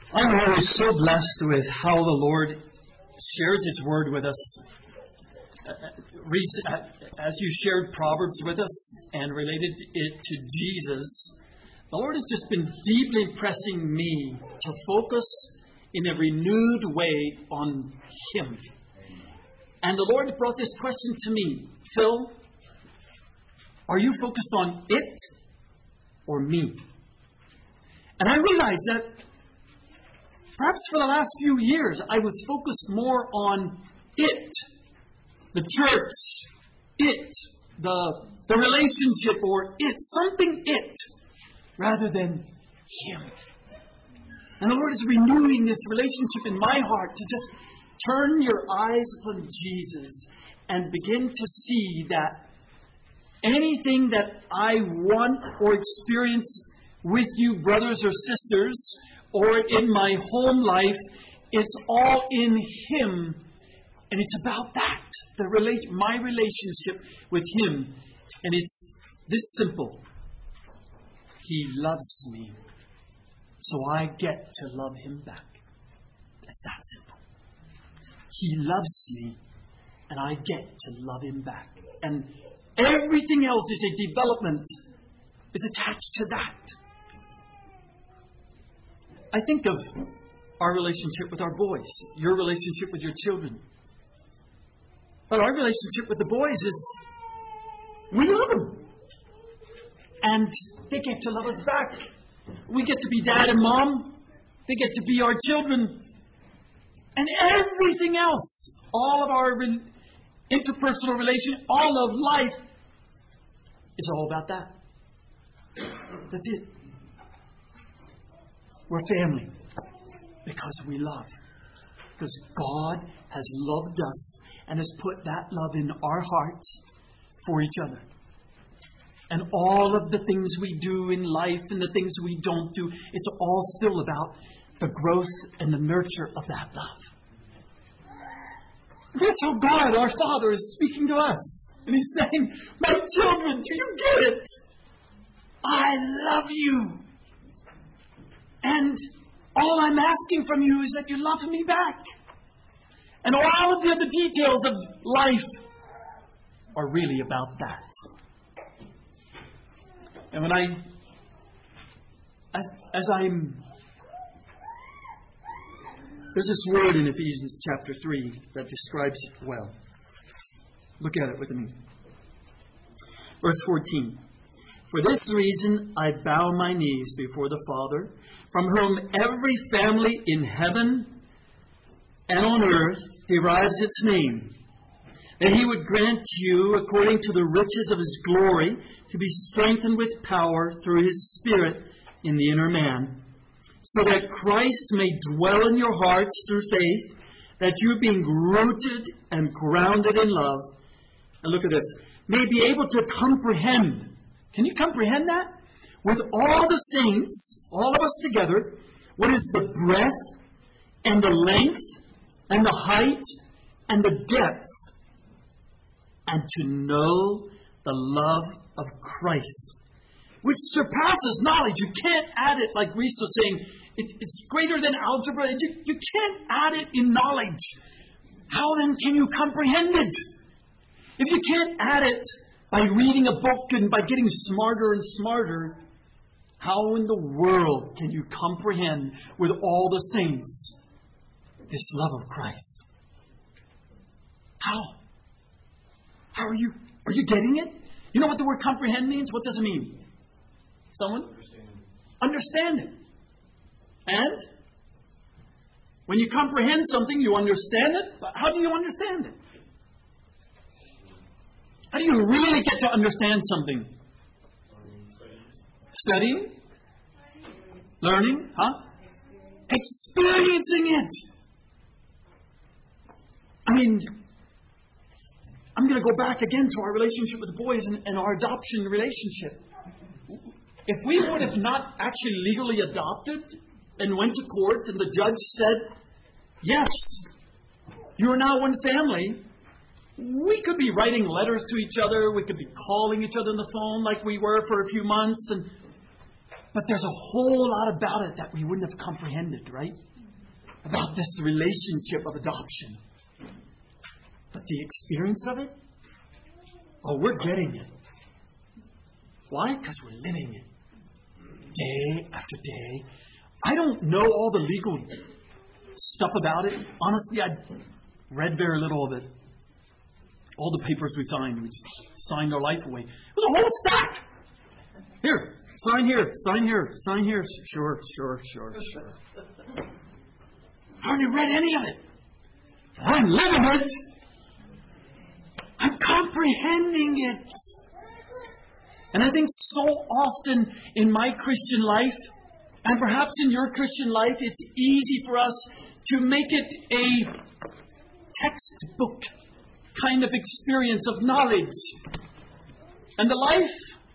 I'm always so blessed with how the Lord shares His Word with us. As you shared Proverbs with us and related it to Jesus, the Lord has just been deeply pressing me to focus in a renewed way on Him. And the Lord brought this question to me: Phil, are you focused on it or me? And I realized that perhaps for the last few years, I was focused more on it, the church, it, the relationship, or it, something it, rather than Him. And the Lord is renewing this relationship in my heart to just turn your eyes upon Jesus and begin to see that anything that I want or experience with you, brothers or sisters, or in my home life, it's all in Him. And it's about that, my relationship with Him. And it's this simple: He loves me, so I get to love Him back. It's that simple. He loves me, and I get to love Him back. And everything else is a development, is attached to that. I think of our relationship with our boys, your relationship with your children. But our relationship with the boys is, we love them. And they get to love us back. We get to be dad and mom. They get to be our children. And everything else, all of our interpersonal relation, all of life, is all about that. That's it. We're family because we love. Because God has loved us and has put that love in our hearts for each other. And all of the things we do in life and the things we don't do, it's all still about the growth and the nurture of that love. That's how God, our Father, is speaking to us. And He's saying, my children, do you get it? I love you. And all I'm asking from you is that you love me back. And all of the other details of life are really about that. And when there's this word in Ephesians chapter 3 that describes it well. Look at it with me. Verse 14. For this reason I bow my knees before the Father, from whom every family in heaven and on earth derives its name, that He would grant you, according to the riches of His glory, to be strengthened with power through His Spirit in the inner man, so that Christ may dwell in your hearts through faith, that you, being rooted and grounded in love, and look at this, may be able to comprehend. Can you comprehend that? With all the saints, all of us together, what is the breadth and the length and the height and the depth, and to know the love of Christ, which surpasses knowledge. You can't add it, like Reese was saying, it's greater than algebra. You can't add it in knowledge. How then can you comprehend it? If you can't add it by reading a book and by getting smarter and smarter, how in the world can you comprehend with all the saints this love of Christ? How? How are you getting it? You know what the word comprehend means? What does it mean? Someone? Understand it. And when you comprehend something, you understand it. But how do you understand it? How do you really get to understand something? Studying? Learning? Experiencing it. I mean, I'm going to go back again to our relationship with the boys and our adoption relationship. If we would have not actually legally adopted and went to court and the judge said, yes, you are now one family, we could be writing letters to each other. We could be calling each other on the phone like we were for a few months. But there's a whole lot about it that we wouldn't have comprehended, right? About this relationship of adoption. But the experience of it, we're getting it. Why? Because we're living it. Day after day. I don't know all the legal stuff about it. Honestly, I read very little of it. All the papers we signed, we just signed our life away. It was a whole stack. Here, sign here, sign here, sign here. Sure. I hardly read any of it. I'm living it. I'm comprehending it. And I think so often in my Christian life, and perhaps in your Christian life, it's easy for us to make it a textbook kind of experience of knowledge. And the life,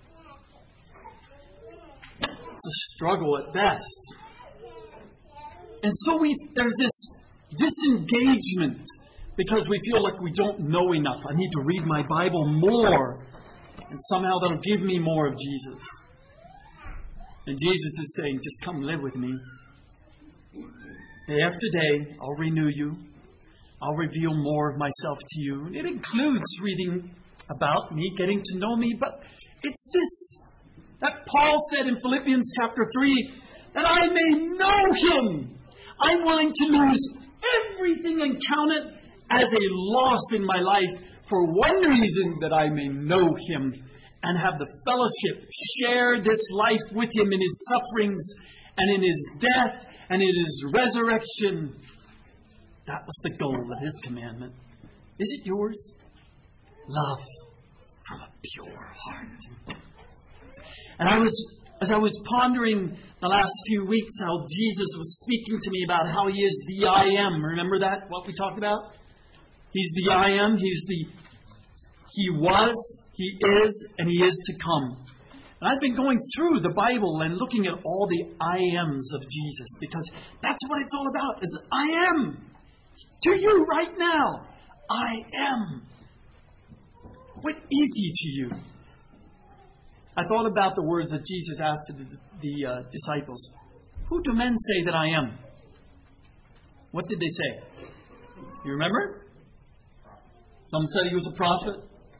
it's a struggle at best. And so there's this disengagement because we feel like we don't know enough. I need to read my Bible more. And somehow that'll give me more of Jesus. And Jesus is saying, just come live with me. Day after day, I'll renew you. I'll reveal more of myself to you. It includes reading about me, getting to know me. But it's this that Paul said in Philippians chapter 3, that I may know Him. I'm willing to lose everything and count it as a loss in my life for one reason, that I may know Him and have the fellowship, share this life with Him in His sufferings and in His death and in His resurrection. That was the goal of His commandment. Is it yours? Love from a pure heart. And as I was pondering the last few weeks how Jesus was speaking to me about how He is the I Am. Remember that? What we talked about? He's the I Am. He was, He is, and He is to come. And I've been going through the Bible and looking at all the I Ams of Jesus, because that's what it's all about, is I am. To you right now, I am. What is He to you? I thought about the words that Jesus asked the disciples. Who do men say that I am? What did they say? You remember? Some said He was a prophet.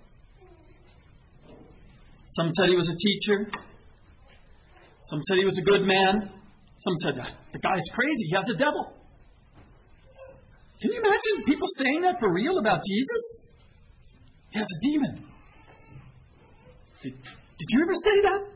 Some said He was a teacher. Some said He was a good man. Some said, the guy's crazy. He has a devil. Can you imagine people saying that for real about Jesus? He has a demon. Did you ever say that?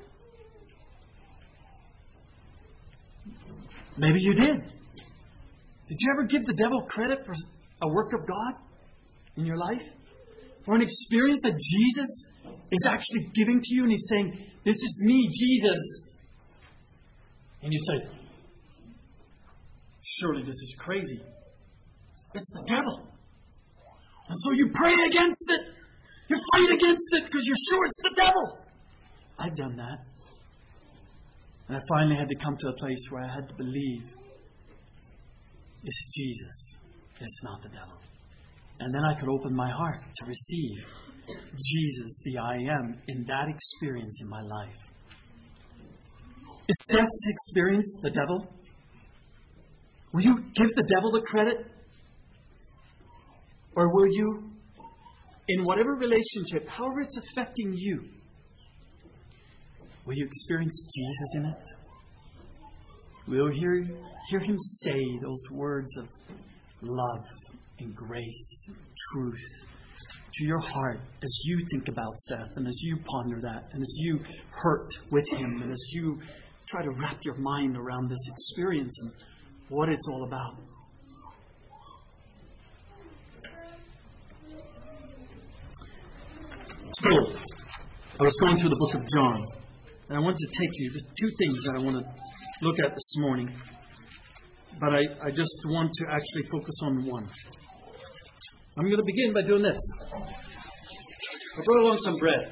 Maybe you did. Did you ever give the devil credit for a work of God in your life? For an experience that Jesus is actually giving to you, and He's saying, this is me, Jesus. And you say, surely this is crazy. It's the devil. And so you pray against it. You fight against it because you're sure it's the devil. I've done that. And I finally had to come to a place where I had to believe it's Jesus. It's not the devil. And then I could open my heart to receive Jesus, the I Am, in that experience in my life. Is Seth's experience the devil? Will you give the devil the credit? Or will you, in whatever relationship, however it's affecting you, will you experience Jesus in it? Will you hear Him say those words of love and grace and truth to your heart as you think about Seth and as you ponder that and as you hurt with him and as you try to wrap your mind around this experience and what it's all about? So, I was going through the book of John, and I wanted to take you to two things that I want to look at this morning. But I just want to actually focus on one. I'm going to begin by doing this. I brought along some bread.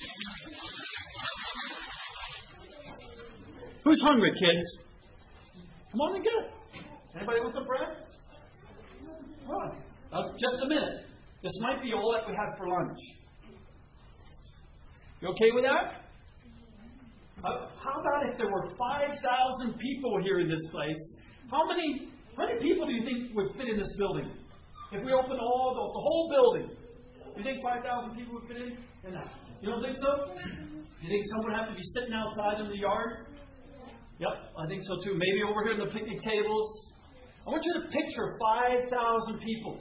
Who's hungry, kids? Come on and get it. Anybody want some bread? Come on. Just a minute. This might be all that we have for lunch. You okay with that? How about if there were 5,000 people here in this place? How many people do you think would fit in this building? If we opened the whole building, you think 5,000 people would fit in? You don't think so? You think some would have to be sitting outside in the yard? Yep, I think so too. Maybe over here in the picnic tables. I want you to picture 5,000 people.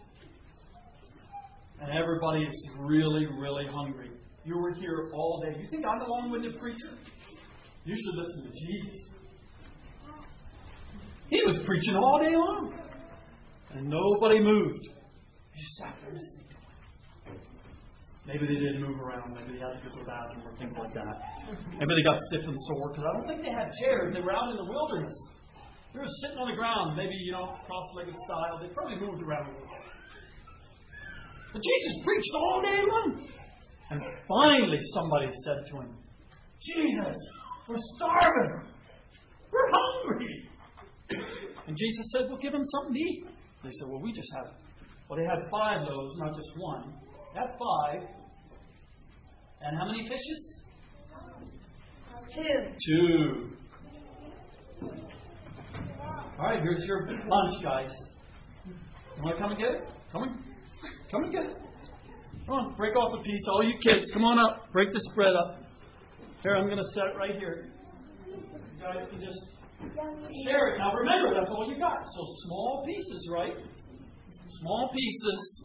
And everybody is really, really hungry. You were here all day. You think I'm a long-winded preacher? You should listen to Jesus. He was preaching all day long. And nobody moved. He just sat there listening. Maybe they didn't move around. Maybe they had to go to the bathroom or things like that. Maybe they got stiff and sore because I don't think they had chairs. They were out in the wilderness. They were sitting on the ground, maybe, cross-legged style. They probably moved around a little bit. But Jesus preached all day long. And finally somebody said to him, Jesus, we're starving. We're hungry. And Jesus said, well, give them something to eat. They said, well, they had 5 loaves, not just one. They had 5. And how many fishes? 2. All right, here's your lunch, guys. You want to come and get it? Come and get it. Come on, break off a piece. All you kids, come on up. Break this bread up. Here, I'm going to set it right here. You guys can just share it. Now remember, that's all you got. So small pieces, right? Small pieces.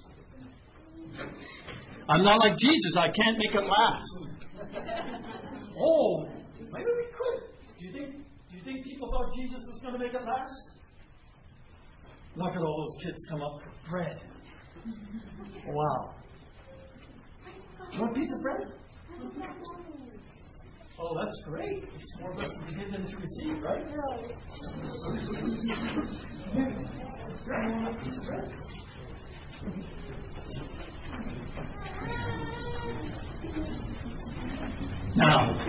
I'm not like Jesus. I can't make it last. Oh, maybe we could. Do you think people thought Jesus was going to make it last? Look at all those kids come up for bread. Wow. You want a piece of bread? Oh, that's great. It's more blessed to give than to receive, right? Yeah, a piece of bread. Now,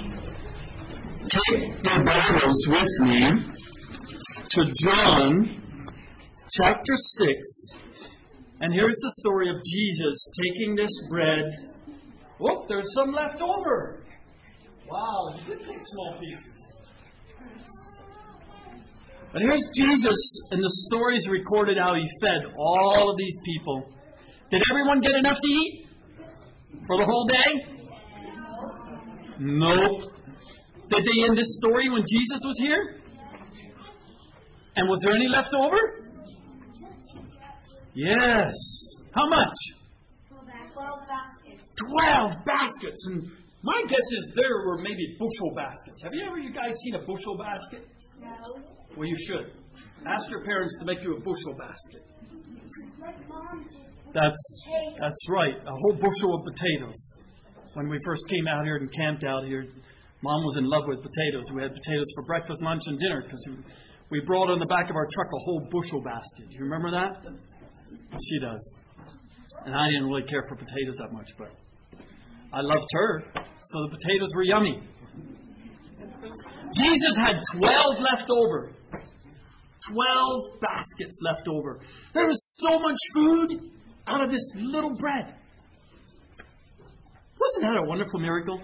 take your Bibles with me to John chapter 6. And here's the story of Jesus taking this bread. Whoop, there's some left over. Wow, you did take small pieces. But here's Jesus, and the story is recorded how he fed all of these people. Did everyone get enough to eat for the whole day? Nope. Did they end this story when Jesus was here? And was there any left over? Yes. How much? 12 baskets. 12 baskets. And my guess is there were maybe bushel baskets. Have you guys seen a bushel basket? No. Well, you should. Ask your parents to make you a bushel basket. Like Mom did. That's right. A whole bushel of potatoes. When we first came out here and camped out here, Mom was in love with potatoes. We had potatoes for breakfast, lunch, and dinner because we brought on the back of our truck a whole bushel basket. Do you remember that? She does. And I didn't really care for potatoes that much, but I loved her, so the potatoes were yummy. Jesus had 12 left over. 12 baskets left over. There was so much food out of this little bread. Wasn't that a wonderful miracle?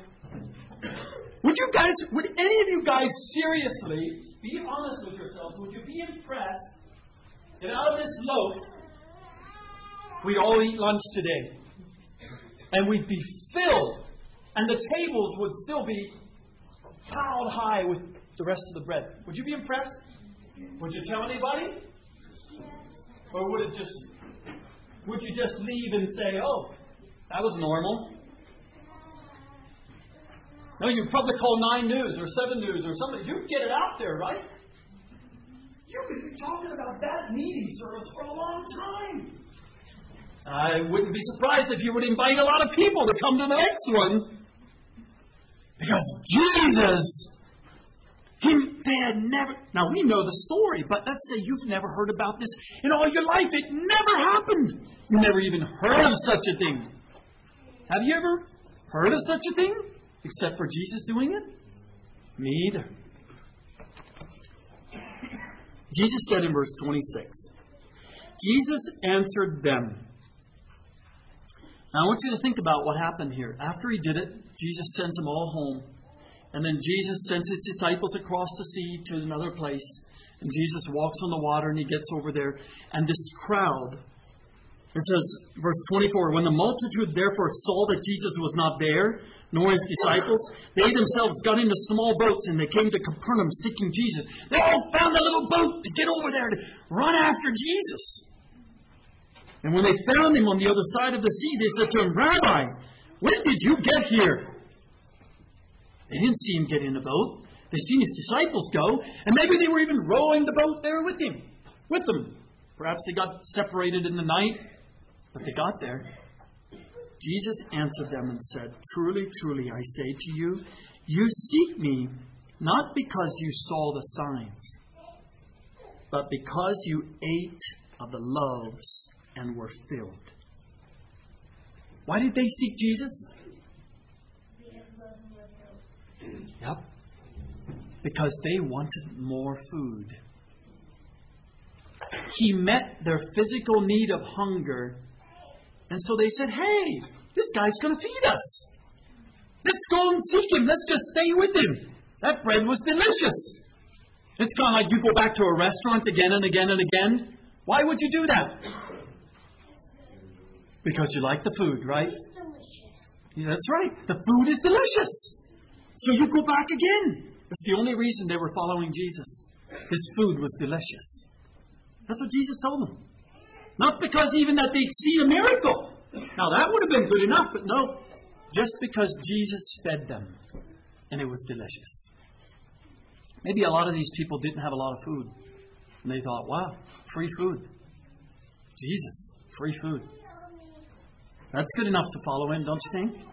Would any of you guys seriously, be honest with yourselves, would you be impressed that out of this loaf, we'd all eat lunch today? And we'd be filled, and the tables would still be piled high with the rest of the bread. Would you be impressed? Would you tell anybody? Or would you just leave and say, oh, that was normal? No, you'd probably call 9 News or 7 News or something. You'd get it out there, right? You could be talking about that meeting service for a long time. I wouldn't be surprised if you would invite a lot of people to come to the next one. Because Jesus, they had never... Now, we know the story, but let's say you've never heard about this in all your life. It never happened. You never even heard of such a thing. Have you ever heard of such a thing? Except for Jesus doing it? Me either. Jesus said in verse 26, Jesus answered them. Now I want you to think about what happened here. After he did it, Jesus sends them all home. And then Jesus sends his disciples across the sea to another place. And Jesus walks on the water and he gets over there. And this crowd, it says, verse 24, when the multitude therefore saw that Jesus was not there, nor his disciples, they themselves got into small boats and they came to Capernaum seeking Jesus. They all found a little boat to get over there to run after Jesus. And when they found him on the other side of the sea, they said to him, Rabbi, when did you get here? They didn't see him get in the boat. They seen his disciples go, and maybe they were even rowing the boat there with them. Perhaps they got separated in the night, but they got there. Jesus answered them and said, Truly, truly, I say to you, you seek me not because you saw the signs, but because you ate of the loaves and were filled. Why did they seek Jesus? Yep. Because they wanted more food. He met their physical need of hunger. And so they said, hey, this guy's going to feed us. Let's go and seek him. Let's just stay with him. That bread was delicious. It's kind of like you go back to a restaurant again and again and again. Why would you do that? Because you like the food, right? It's delicious. Yeah, that's right. The food is delicious. So you go back again. That's the only reason they were following Jesus. His food was delicious. That's what Jesus told them. Not because even that they'd see a miracle. Now that would have been good enough, but no. Just because Jesus fed them. And it was delicious. Maybe a lot of these people didn't have a lot of food. And they thought, wow, free food. Jesus, free food. That's good enough to follow him, don't you think?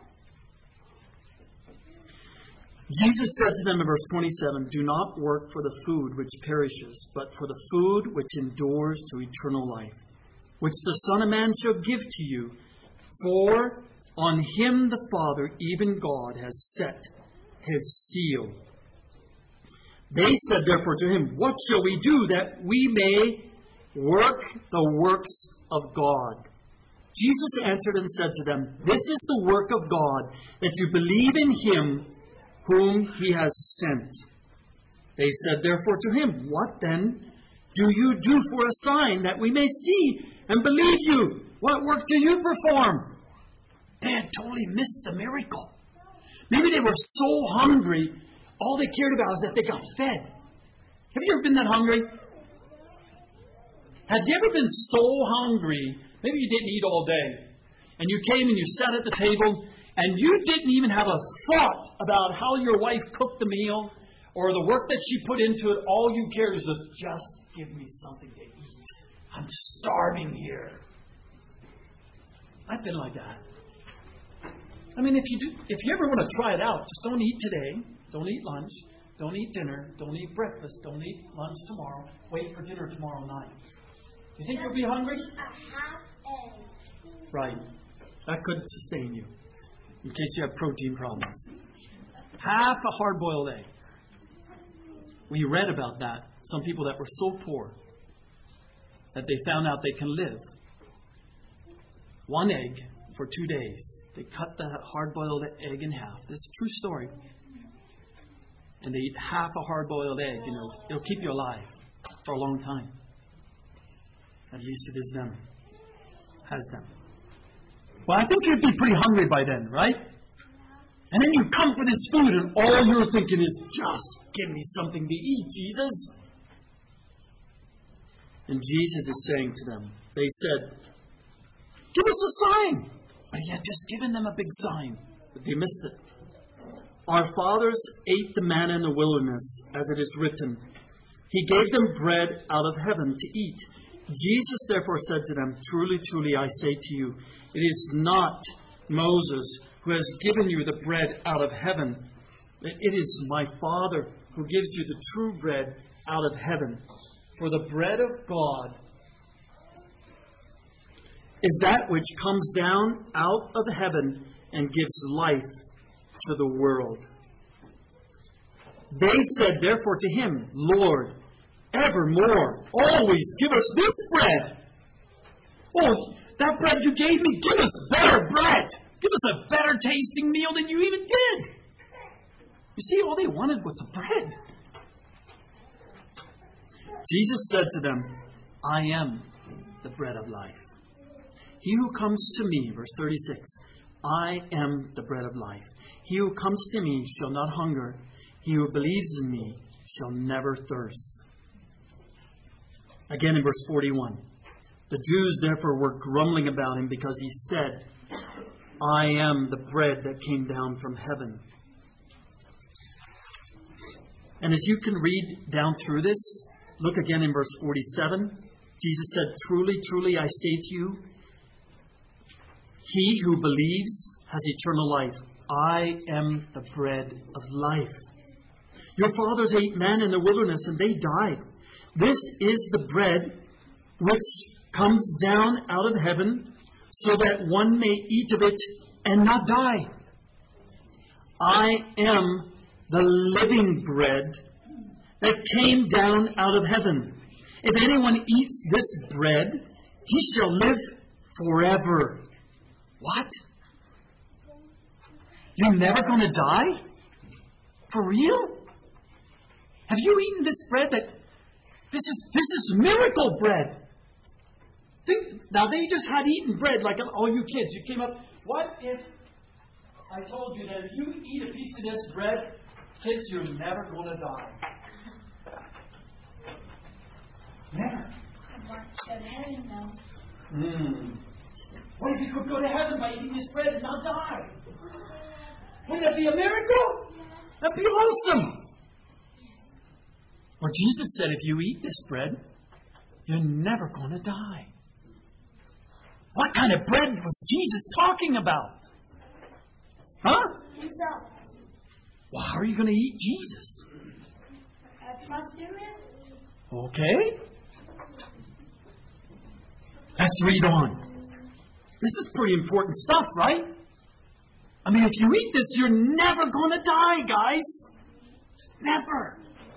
Jesus said to them in verse 27, Do not work for the food which perishes, but for the food which endures to eternal life, which the Son of Man shall give to you. For on him the Father, even God, has set his seal. They said therefore to him, What shall we do that we may work the works of God? Jesus answered and said to them, This is the work of God, that you believe in him whom he has sent. They said therefore to him, What then do you do for a sign that we may see and believe you? What work do you perform? They had totally missed the miracle. Maybe they were so hungry, all they cared about was that they got fed. Have you ever been that hungry? Have you ever been so hungry, maybe you didn't eat all day, and you came and you sat at the table, and you didn't even have a thought about how your wife cooked the meal or the work that she put into it. All you cared was just give me something to eat. I'm starving here. I've been like that. I mean, if you ever want to try it out, just don't eat today. Don't eat lunch. Don't eat dinner. Don't eat breakfast. Don't eat lunch tomorrow. Wait for dinner tomorrow night. You think you'll be hungry? Right. That could sustain you. In case you have protein problems. Half a hard-boiled egg. We read about that. Some people that were so poor that they found out they can live. One egg for 2 days. They cut the hard-boiled egg in half. That's a true story. And they eat half a hard-boiled egg. You know, it'll keep you alive for a long time. At least it is them. Has them. Well, I think you'd be pretty hungry by then, right? And then you come for this food and all you're thinking is, just give me something to eat, Jesus. And Jesus is saying to them, they said, give us a sign. But he had just given them a big sign, but they missed it. Our fathers ate the manna in the wilderness, as it is written. He gave them bread out of heaven to eat. Jesus therefore said to them, Truly, truly, I say to you, it is not Moses who has given you the bread out of heaven. It is my Father who gives you the true bread out of heaven. For the bread of God is that which comes down out of heaven and gives life to the world. They said therefore to him, Lord, evermore, always give us this bread. Oh, that bread you gave me, give us better bread. Give us a better tasting meal than you even did. You see, all they wanted was the bread. Jesus said to them, I am the bread of life. He who comes to me, verse 36, I am the bread of life. He who comes to me shall not hunger. He who believes in me shall never thirst. Again in verse 41. The Jews therefore were grumbling about him because he said, I am the bread that came down from heaven. And as you can read down through this, look again in verse 47. Jesus said, truly, truly, I say to you, he who believes has eternal life. I am the bread of life. Your fathers ate manna in the wilderness and they died. This is the bread which comes down out of heaven, so that one may eat of it and not die. I am the living bread that came down out of heaven. If anyone eats this bread, he shall live forever. What? You're never going to die? For real? Have you eaten this bread? This is miracle bread. Now they just had eaten bread like all you kids. You came up. What if I told you that if you eat a piece of this bread, kids, you're never going to die? Never. What if you could go to heaven by eating this bread and not die? Wouldn't that be a miracle? That'd be awesome. Well, Jesus said, if you eat this bread, you're never going to die. What kind of bread was Jesus talking about? Huh? Himself. Well, how are you going to eat Jesus? Trust him. Okay. Let's read on. This is pretty important stuff, right? I mean, if you eat this, you're never going to die, guys. Never.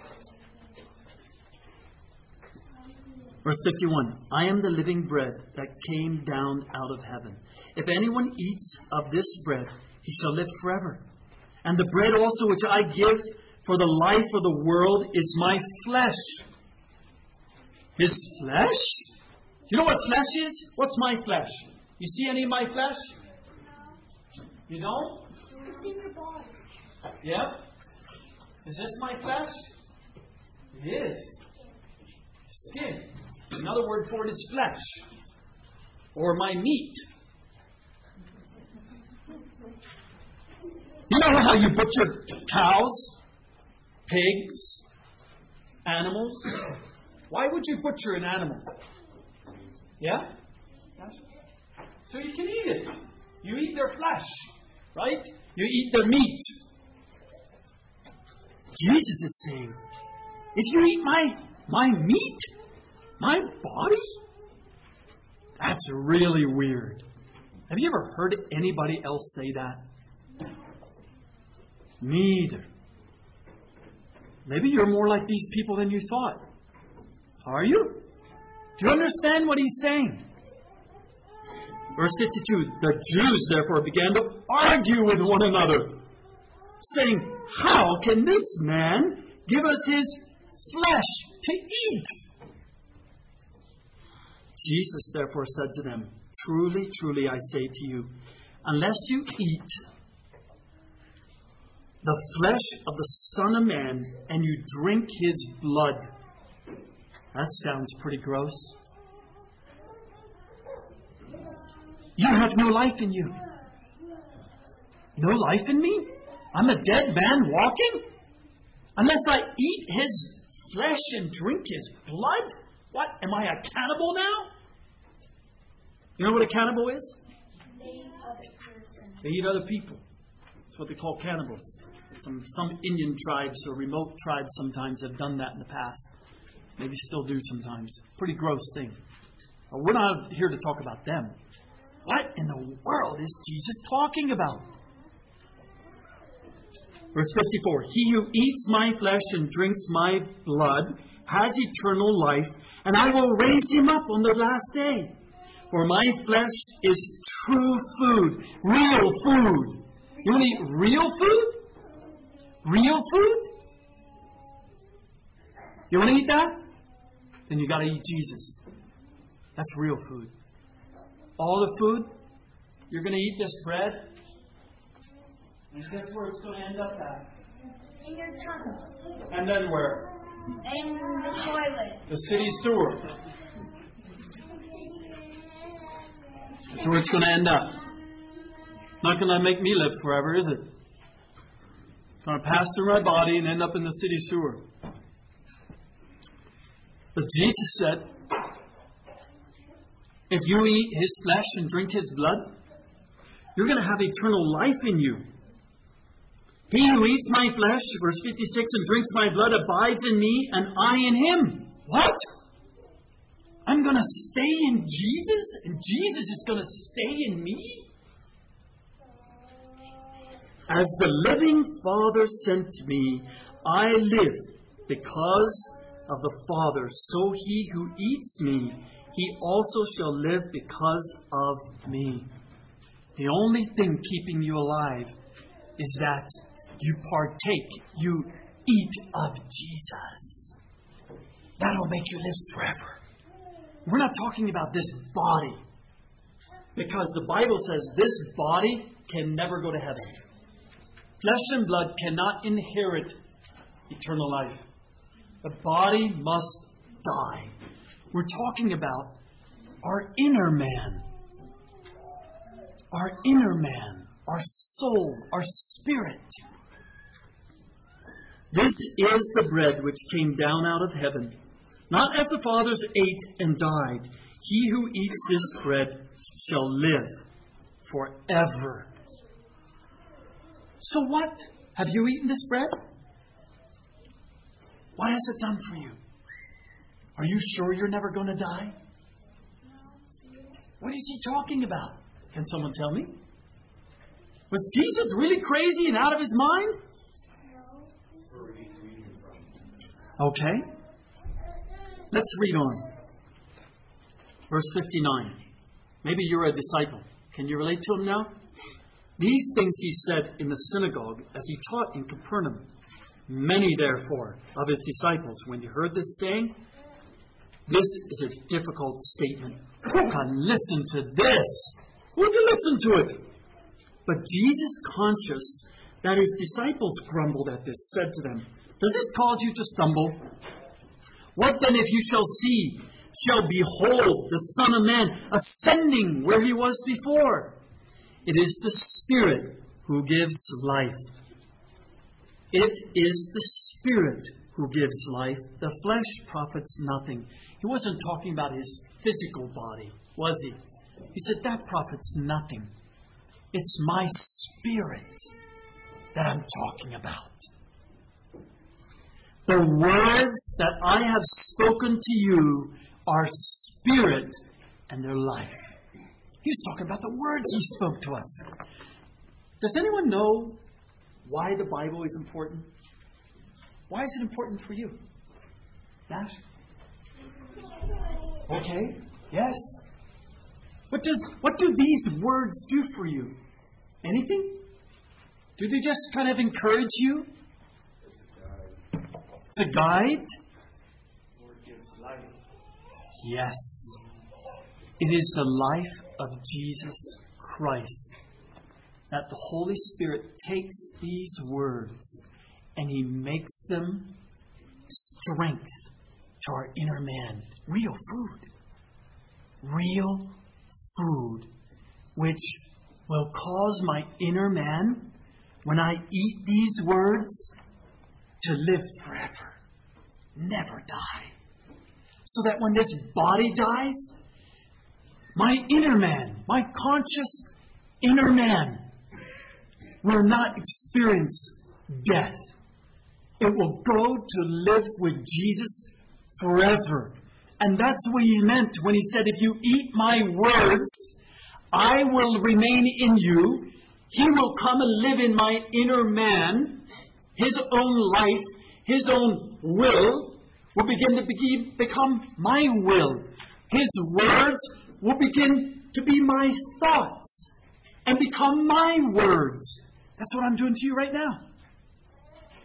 Verse 51, I am the living bread that came down out of heaven. If anyone eats of this bread, he shall live forever. And the bread also which I give for the life of the world is my flesh. His flesh? You know what flesh is? What's my flesh? You see any of my flesh? You don't? It's in your body. Yeah? Is this my flesh? It is. Skin. Another word for it is flesh. Or my meat. You know how you butcher cows, pigs, animals? Why would you butcher an animal? Yeah? So you can eat it. You eat their flesh, right? You eat their meat. Jesus is saying, if you eat my meat, my body, that's really weird. Have you ever heard anybody else say that? Me either. Maybe you're more like these people than you thought. Are you? Do you understand what he's saying? Verse 52, the Jews therefore began to argue with one another, saying, how can this man give us his flesh to eat? Jesus therefore said to them, truly, truly, I say to you, unless you eat the flesh of the Son of Man and you drink his blood. That sounds pretty gross. You have no life in you. No life in me? I'm a dead man walking? Unless I eat his flesh and drink his blood? What? Am I a cannibal now? You know what a cannibal is? They eat other people. That's what they call cannibals. Some Indian tribes or remote tribes sometimes have done that in the past. Maybe still do sometimes. Pretty gross thing. But we're not here to talk about them. What in the world is Jesus talking about? Verse 54, he who eats my flesh and drinks my blood has eternal life, and I will raise him up on the last day. For my flesh is true food, real food. You want to eat real food? Real food? You want to eat that? Then you got to eat Jesus. That's real food. All the food, you're going to eat this bread. And guess where it's going to end up at? In your tongue. And then where? In the toilet. The city sewer. That's where it's going to end up. Not going to make me live forever, is it? It's going to pass through my body and end up in the city sewer. But Jesus said, if you eat His flesh and drink His blood, you're going to have eternal life in you. He who eats my flesh, verse 56, and drinks my blood abides in me, and I in him. What? I'm going to stay in Jesus, and Jesus is going to stay in me? As the living Father sent me, I live because of the Father. So he who eats me, he also shall live because of me. The only thing keeping you alive is that you partake, you eat of Jesus. That'll make you live forever. We're not talking about this body, because the Bible says this body can never go to heaven. Flesh and blood cannot inherit eternal life. The body must die. We're talking about our inner man. Our inner man, our soul, our spirit. This is the bread which came down out of heaven, not as the fathers ate and died. He who eats this bread shall live forever. So what? Have you eaten this bread? What has it done for you? Are you sure you're never going to die? What is he talking about? Can someone tell me? Was Jesus really crazy and out of his mind? Okay. Let's read on. Verse 59. Maybe you're a disciple. Can you relate to him now? These things he said in the synagogue as he taught in Capernaum. Many, therefore, of his disciples, when they heard this saying, this is a difficult statement. Who can listen to this? Who can listen to it? But Jesus, conscious that his disciples grumbled at this, said to them, does this cause you to stumble? What then if you shall behold the Son of Man ascending where he was before? It is the Spirit who gives life. It is the Spirit who gives life. The flesh profits nothing. He wasn't talking about his physical body, was he? He said, that profits nothing. It's my spirit that I'm talking about. The words that I have spoken to you are spirit and they're life. He's talking about the words he spoke to us. Does anyone know why the Bible is important? Why is it important for you? Nash? Okay. Yes. What do these words do for you? Anything? Do they just kind of encourage you? It's a guide. Lord gives life. Yes. It is the life of Jesus Christ that the Holy Spirit takes these words and He makes them strength to our inner man. Real food. Real food, which will cause my inner man, when I eat these words, to live forever. Never die. So that when this body dies, my inner man, my conscious inner man, will not experience death. It will go to live with Jesus forever. And that's what he meant when he said, if you eat my words, I will remain in you. He will come and live in my inner man. His own life, his own will begin to become my will. His words will begin to be my thoughts and become my words. That's what I'm doing to you right now.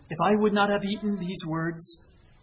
If I would not have eaten these words,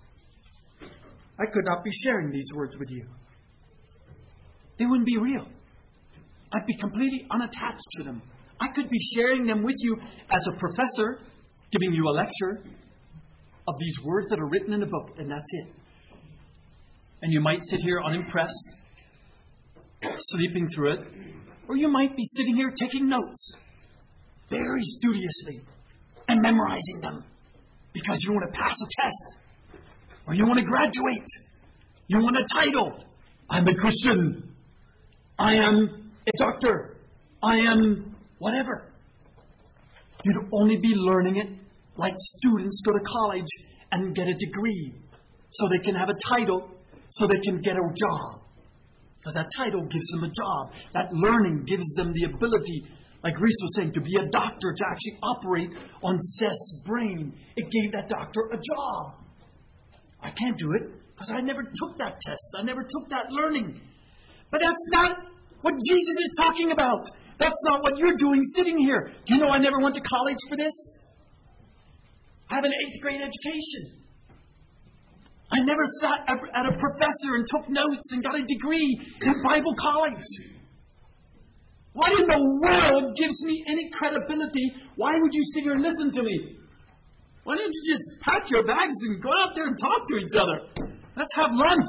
I could not be sharing these words with you. They wouldn't be real. I'd be completely unattached to them. I could be sharing them with you as a professor, giving you a lecture of these words that are written in a book, and that's it. And you might sit here unimpressed, sleeping through it, or you might be sitting here taking notes very studiously and memorizing them because you want to pass a test, or you want to graduate, you want a title. I'm a Christian. I am a doctor. I am whatever. You'd only be learning it like students go to college and get a degree so they can have a title, so they can get a job. Because that title gives them a job. That learning gives them the ability, like Reese was saying, to be a doctor, to actually operate on Seth's brain. It gave that doctor a job. I can't do it because I never took that test. I never took that learning. But that's not what Jesus is talking about. That's not what you're doing sitting here. Do you know I never went to college for this? I have an 8th grade education. I never sat at a professor and took notes and got a degree in Bible college. What in the world gives me any credibility? Why would you sit here and listen to me? Why don't you just pack your bags and go out there and talk to each other? Let's have lunch.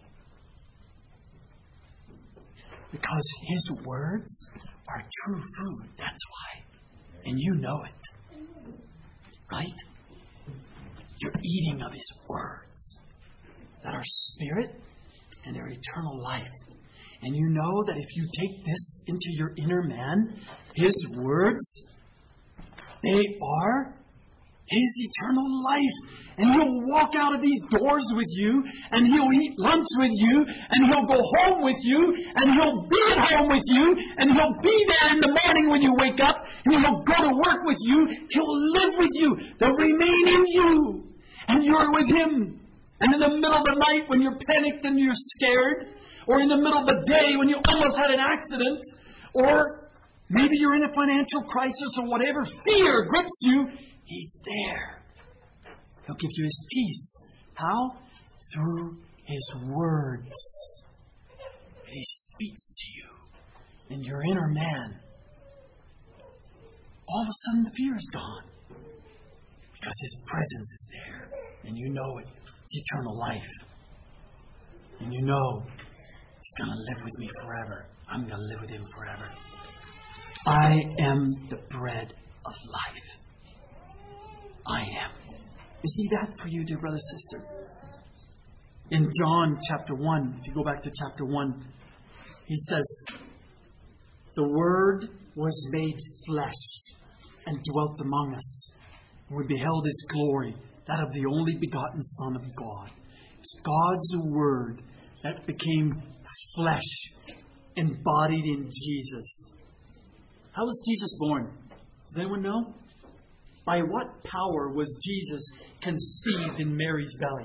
Because His words are true food. That's why. And you know it. Right? You're eating of His words that are spirit and they're eternal life. And you know that if you take this into your inner man, His words, they are His eternal life. And He'll walk out of these doors with you, and He'll eat lunch with you, and He'll go home with you, and He'll be at home with you, and He'll be there in the morning when you wake up, and He'll go to work with you. He'll live with you. They'll remain in you. And you're with Him. And in the middle of the night when you're panicked and you're scared, or in the middle of the day when you almost had an accident, or maybe you're in a financial crisis or whatever fear grips you, He's there. He'll give you His peace. How? Through His words. He speaks to you in your inner man. All of a sudden the fear is gone. Because His presence is there. And you know it. It's eternal life. And you know He's going to live with me forever. I'm going to live with Him forever. I am the bread of life. I am. You see that for you, dear brother, sister? In John chapter 1, if you go back to chapter 1, He says, the Word was made flesh and dwelt among us. We beheld His glory, that of the only begotten Son of God. It's God's Word that became flesh, embodied in Jesus. How was Jesus born? Does anyone know? By what power was Jesus conceived in Mary's belly?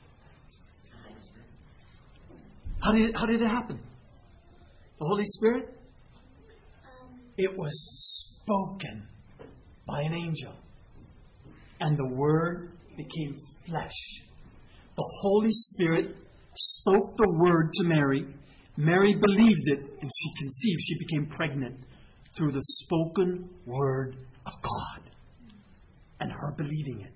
How did it happen? The Holy Spirit? It was spoken by an angel. And the Word became flesh. The Holy Spirit spoke the Word to Mary. Mary believed it, and she conceived. She became pregnant through the spoken Word of God. And her believing it.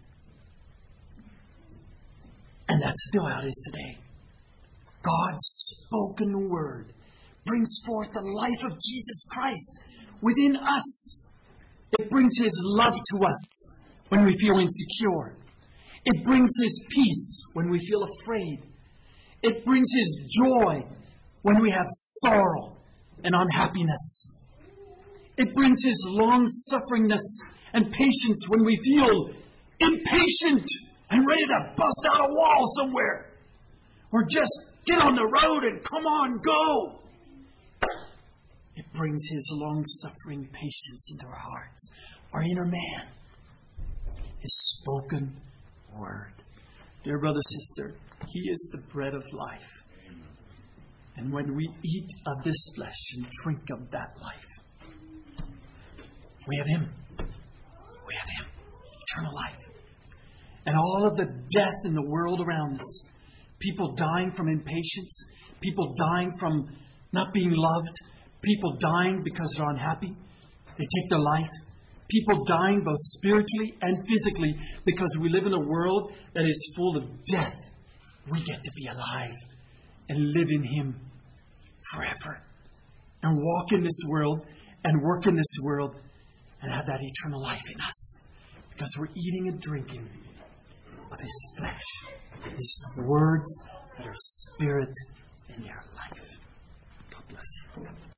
And that's still how it is today. God's spoken Word brings forth the life of Jesus Christ within us. It brings His love to us when we feel insecure. It brings His peace when we feel afraid. It brings His joy when we have sorrow and unhappiness. It brings His long-sufferingness and patience when we feel impatient and ready to bust out a wall somewhere. Or just get on the road and come on, go. It brings His long-suffering patience into our hearts, our inner man. His spoken Word. Dear brother, sister, He is the bread of life. And when we eat of this flesh and drink of that life, we have Him. We have Him. Eternal life. and all of the death in the world around us. People dying from impatience. People dying from not being loved. People dying because they're unhappy. They take their life. People dying both spiritually and physically because we live in a world that is full of death. We get to be alive and live in Him forever. And walk in this world and work in this world and have that eternal life in us. Because we're eating and drinking of His flesh. His words that are spirit in their life. God bless you.